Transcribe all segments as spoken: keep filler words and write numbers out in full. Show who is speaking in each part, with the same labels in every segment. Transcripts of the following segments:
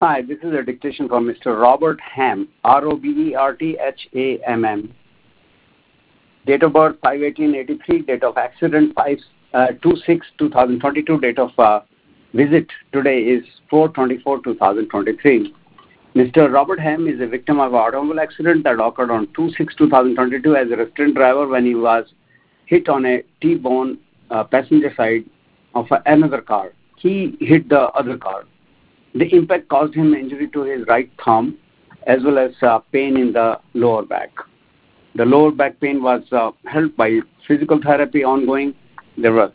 Speaker 1: Hi, this is a dictation from Mister Robert Hamm, R O B E R T H A M M. Date of birth five eighteen eighty-three, date of accident five two six two thousand twenty-two, date of uh, visit today is four twenty-four two thousand twenty-three. Mister Robert Hamm is a victim of an automobile accident that occurred on two six two thousand twenty-two as a restrained driver when he was hit on a T-bone uh, passenger side of another car. He hit the other car. The impact caused him injury to his right thumb as well as uh, pain in the lower back. The lower back pain was uh, helped by physical therapy ongoing. There was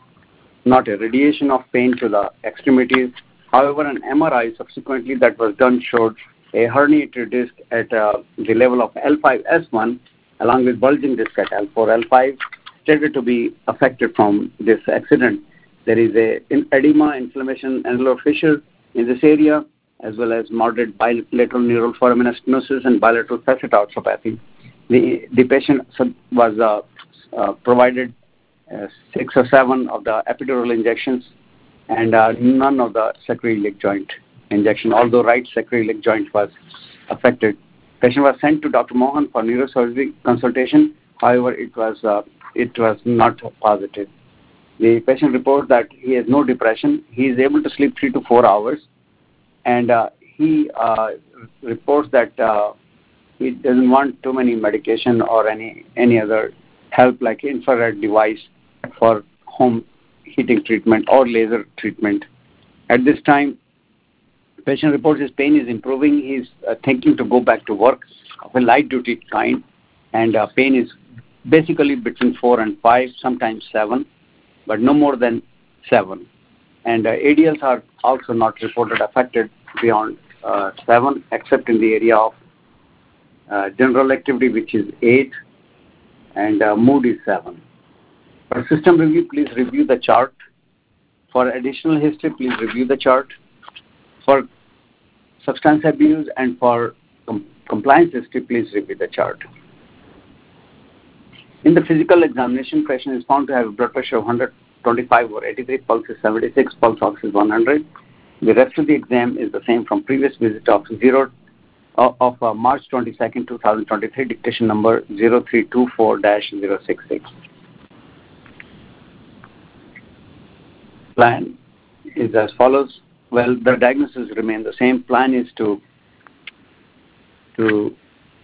Speaker 1: not a radiation of pain to the extremities. However, an M R I subsequently that was done showed a herniated disc at uh, the level of L five S one along with bulging disc at L four L five stated to be affected from this accident. There is a in edema, inflammation, annular fissure in this area, as well as moderate bilateral neural foramen stenosis and bilateral facet arthropathy. The, the patient was uh, uh, provided uh, six or seven of the epidural injections and uh, none of the sacroiliac joint injection, although right sacroiliac joint was affected. Patient was sent to Doctor Mohan for neurosurgery consultation. However, it was uh, it was not positive. The patient reports that he has no depression. He is able to sleep three to four hours, and uh, he uh, reports that uh, he doesn't want too many medication or any any other help like infrared device for home heating treatment or laser treatment. At this time, patient reports his pain is improving. He is uh, thinking to go back to work of a light duty kind, and uh, pain is basically between four and five, sometimes seven, but no more than seven. And uh, A D Ls are also not reported affected beyond uh, seven, except in the area of uh, general activity, which is eight, and uh, mood is seven. For system review, please review the chart. For additional history, please review the chart. For substance abuse and for com compliance history, please review the chart. In the physical examination, patient is found to have a blood pressure of one twenty-five over eighty-three, pulse is seventy-six, pulse ox is one hundred. The rest of the exam is the same from previous visit of zero uh, of uh, March twenty-second, two thousand twenty-three, dictation number zero three two four dash zero six six. Plan is as follows. Well, the diagnosis remain the same. Plan is to to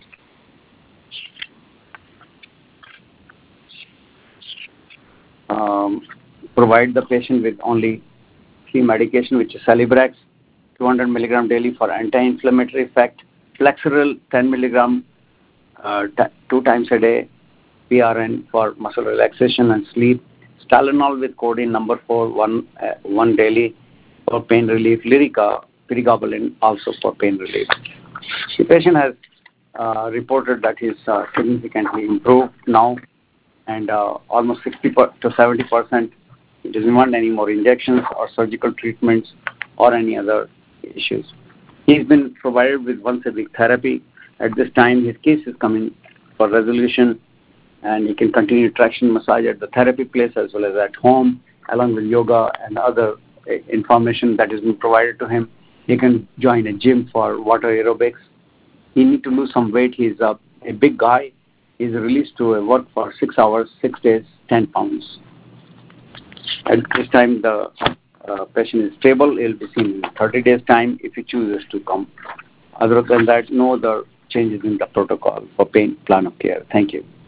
Speaker 1: um, provide the patient with only three medication, which is Celebrex, two hundred milligram daily for anti-inflammatory effect, Flexeril ten milligram uh, two times a day, P R N for muscle relaxation and sleep, Tylenol with codeine number four, one, uh, one daily for pain relief, Lyrica, pregabalin also for pain relief. The patient has uh, reported that he is uh, significantly improved now, and uh, almost sixty to seventy percent. He doesn't want any more injections or surgical treatments or any other issues. He's been provided with once a week therapy. At this time, his case is coming for resolution, and he can continue traction massage at the therapy place as well as at home, along with yoga and other uh, information that has been provided to him. He can join a gym for water aerobics. He needs to lose some weight. He's uh, a big guy. He's released to a work for six hours, six days, ten pounds. At this time, the uh, patient is stable. He'll be seen in thirty days' time if he chooses to come. Other than that, no other changes in the protocol for pain plan of care. Thank you.